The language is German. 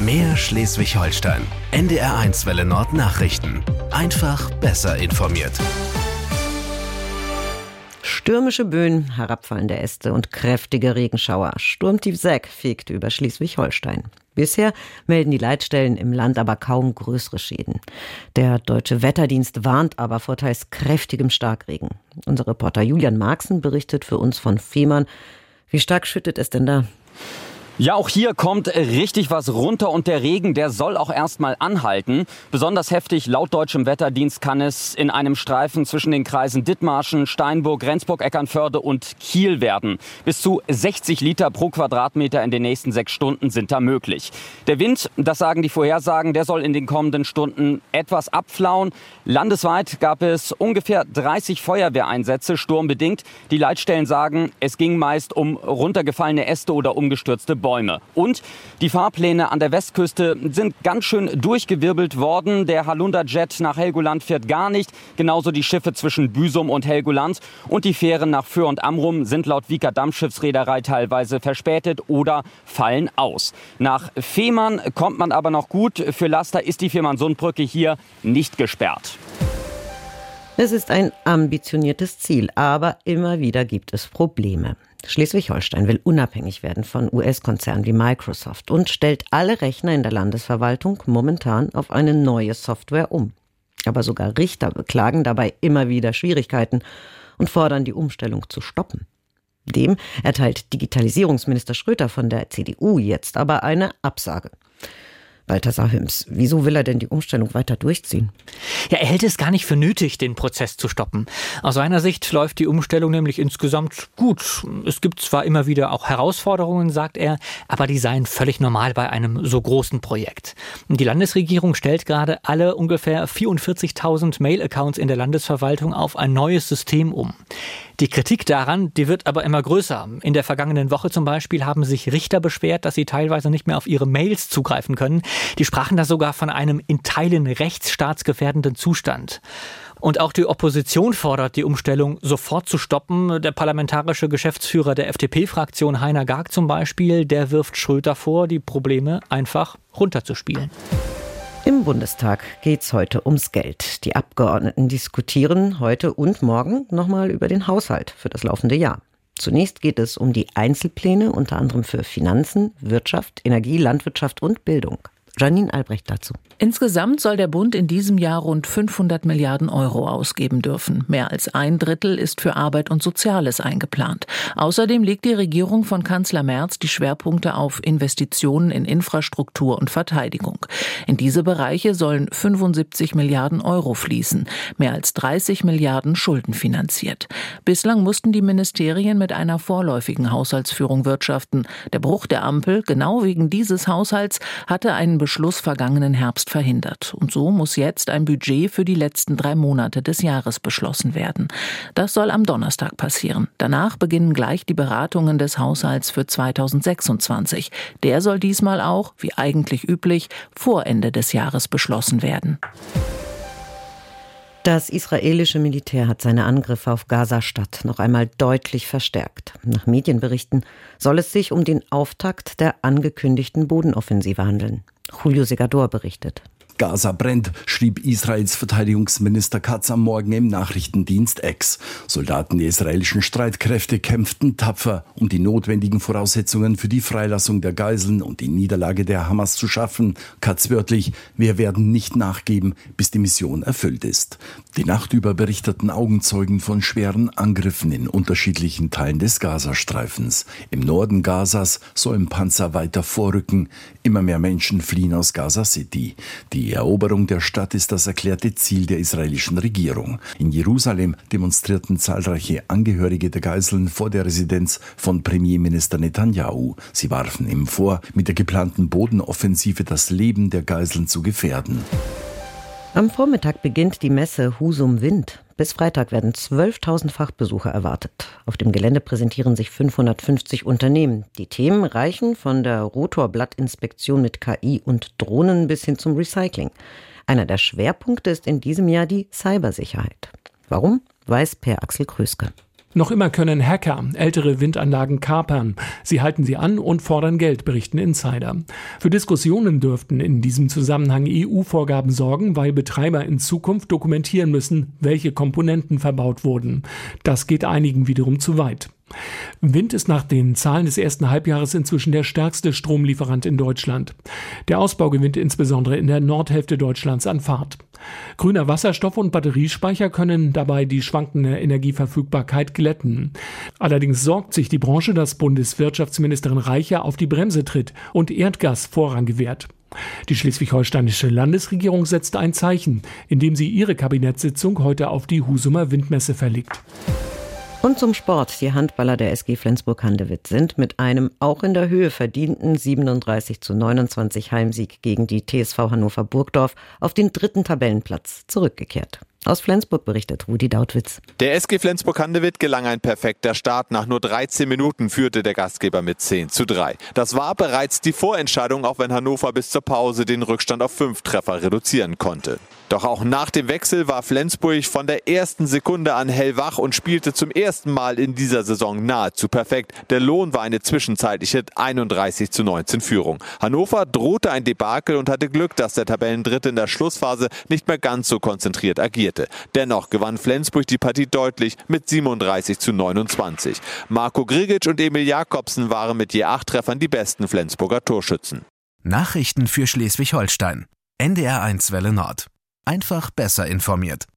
Mehr Schleswig-Holstein. NDR1 Welle Nord Nachrichten. Einfach besser informiert. Stürmische Böen, herabfallende Äste und kräftige Regenschauer. Sturmtief Zack fegt über Schleswig-Holstein. Bisher melden die Leitstellen im Land aber kaum größere Schäden. Der Deutsche Wetterdienst warnt aber vor teils kräftigem Starkregen. Unser Reporter Julian Marxen berichtet für uns von Fehmarn. Wie stark schüttet es denn da? Ja, auch hier kommt richtig was runter und der Regen, der soll auch erstmal anhalten. Besonders heftig laut deutschem Wetterdienst kann es in einem Streifen zwischen den Kreisen Dithmarschen, Steinburg, Rendsburg, Eckernförde und Kiel werden. Bis zu 60 Liter pro Quadratmeter in den nächsten 6 Stunden sind da möglich. Der Wind, das sagen die Vorhersagen, der soll in den kommenden Stunden etwas abflauen. Landesweit gab es ungefähr 30 Feuerwehreinsätze, sturmbedingt. Die Leitstellen sagen, es ging meist um runtergefallene Äste oder umgestürzte Bäume. Und die Fahrpläne an der Westküste sind ganz schön durchgewirbelt worden. Der Halunda-Jet nach Helgoland fährt gar nicht. Genauso die Schiffe zwischen Büsum und Helgoland. Und die Fähren nach Föhr und Amrum sind laut Wieker Dampfschiffsreederei teilweise verspätet oder fallen aus. Nach Fehmarn kommt man aber noch gut. Für Laster ist die Fehmarn-Sundbrücke hier nicht gesperrt. Es ist ein ambitioniertes Ziel, aber immer wieder gibt es Probleme. Schleswig-Holstein will unabhängig werden von US-Konzernen wie Microsoft und stellt alle Rechner in der Landesverwaltung momentan auf eine neue Software um. Aber sogar Richter beklagen dabei immer wieder Schwierigkeiten und fordern, die Umstellung zu stoppen. Dem erteilt Digitalisierungsminister Schröter von der CDU jetzt aber eine Absage. Balthasar Hüms, wieso will er denn die Umstellung weiter durchziehen? Ja, er hält es gar nicht für nötig, den Prozess zu stoppen. Aus seiner Sicht läuft die Umstellung nämlich insgesamt gut. Es gibt zwar immer wieder auch Herausforderungen, sagt er, aber die seien völlig normal bei einem so großen Projekt. Die Landesregierung stellt gerade alle ungefähr 44.000 Mail-Accounts in der Landesverwaltung auf ein neues System um. Die Kritik daran, die wird aber immer größer. In der vergangenen Woche zum Beispiel haben sich Richter beschwert, dass sie teilweise nicht mehr auf ihre Mails zugreifen können. Die sprachen da sogar von einem in Teilen rechtsstaatsgefährdenden Zustand. Und auch die Opposition fordert, die Umstellung sofort zu stoppen. Der parlamentarische Geschäftsführer der FDP-Fraktion, Heiner Garg zum Beispiel, der wirft Schröter vor, die Probleme einfach runterzuspielen. Im Bundestag geht's heute ums Geld. Die Abgeordneten diskutieren heute und morgen nochmal über den Haushalt für das laufende Jahr. Zunächst geht es um die Einzelpläne, unter anderem für Finanzen, Wirtschaft, Energie, Landwirtschaft und Bildung. Janine Albrecht dazu. Insgesamt soll der Bund in diesem Jahr rund 500 Milliarden Euro ausgeben dürfen. Mehr als 1/3 ist für Arbeit und Soziales eingeplant. Außerdem legt die Regierung von Kanzler Merz die Schwerpunkte auf Investitionen in Infrastruktur und Verteidigung. In diese Bereiche sollen 75 Milliarden Euro fließen, mehr als 30 Milliarden schuldenfinanziert. Bislang mussten die Ministerien mit einer vorläufigen Haushaltsführung wirtschaften. Der Bruch der Ampel, genau wegen dieses Haushalts, hatte einen Beschluss vergangenen Herbst verhindert. Und so muss jetzt ein Budget für die letzten 3 Monate des Jahres beschlossen werden. Das soll am Donnerstag passieren. Danach beginnen gleich die Beratungen des Haushalts für 2026. Der soll diesmal auch, wie eigentlich üblich, vor Ende des Jahres beschlossen werden. Das israelische Militär hat seine Angriffe auf Gaza-Stadt noch einmal deutlich verstärkt. Nach Medienberichten soll es sich um den Auftakt der angekündigten Bodenoffensive handeln. Julio Segador berichtet. Gaza brennt, schrieb Israels Verteidigungsminister Katz am Morgen im Nachrichtendienst X. Soldaten der israelischen Streitkräfte kämpften tapfer, um die notwendigen Voraussetzungen für die Freilassung der Geiseln und die Niederlage der Hamas zu schaffen. Katz wörtlich: Wir werden nicht nachgeben, bis die Mission erfüllt ist. Die Nacht über berichteten Augenzeugen von schweren Angriffen in unterschiedlichen Teilen des Gazastreifens. Im Norden Gazas sollen Panzer weiter vorrücken. Immer mehr Menschen fliehen aus Gaza City. Die Eroberung der Stadt ist das erklärte Ziel der israelischen Regierung. In Jerusalem demonstrierten zahlreiche Angehörige der Geiseln vor der Residenz von Premierminister Netanyahu. Sie warfen ihm vor, mit der geplanten Bodenoffensive das Leben der Geiseln zu gefährden. Am Vormittag beginnt die Messe Husum Wind. Bis Freitag werden 12.000 Fachbesucher erwartet. Auf dem Gelände präsentieren sich 550 Unternehmen. Die Themen reichen von der Rotorblattinspektion mit KI und Drohnen bis hin zum Recycling. Einer der Schwerpunkte ist in diesem Jahr die Cybersicherheit. Warum? Weiß Per Axel Kröske. Noch immer können Hacker ältere Windanlagen kapern. Sie halten sie an und fordern Geld, berichten Insider. Für Diskussionen dürften in diesem Zusammenhang EU-Vorgaben sorgen, weil Betreiber in Zukunft dokumentieren müssen, welche Komponenten verbaut wurden. Das geht einigen wiederum zu weit. Wind ist nach den Zahlen des ersten Halbjahres inzwischen der stärkste Stromlieferant in Deutschland. Der Ausbau gewinnt insbesondere in der Nordhälfte Deutschlands an Fahrt. Grüner Wasserstoff und Batteriespeicher können dabei die schwankende Energieverfügbarkeit glätten. Allerdings sorgt sich die Branche, dass Bundeswirtschaftsministerin Reicher auf die Bremse tritt und Erdgas Vorrang gewährt. Die schleswig-holsteinische Landesregierung setzte ein Zeichen, indem sie ihre Kabinettssitzung heute auf die Husumer Windmesse verlegt. Und zum Sport. Die Handballer der SG Flensburg-Handewitt sind mit einem auch in der Höhe verdienten 37:29 Heimsieg gegen die TSV Hannover Burgdorf auf den 3. Tabellenplatz zurückgekehrt. Aus Flensburg berichtet Rudi Dautwitz. Der SG Flensburg-Handewitt gelang ein perfekter Start. Nach nur 13 Minuten führte der Gastgeber mit 10:3. Das war bereits die Vorentscheidung, auch wenn Hannover bis zur Pause den Rückstand auf 5 Treffer reduzieren konnte. Doch auch nach dem Wechsel war Flensburg von der ersten Sekunde an hellwach und spielte zum ersten Mal in dieser Saison nahezu perfekt. Der Lohn war eine zwischenzeitliche 31:19 Führung. Hannover drohte ein Debakel und hatte Glück, dass der Tabellendritte in der Schlussphase nicht mehr ganz so konzentriert agierte. Dennoch gewann Flensburg die Partie deutlich mit 37:29. Marco Grigic und Emil Jakobsen waren mit je 8 Treffern die besten Flensburger Torschützen. Nachrichten für Schleswig-Holstein. NDR 1 Welle Nord. Einfach besser informiert.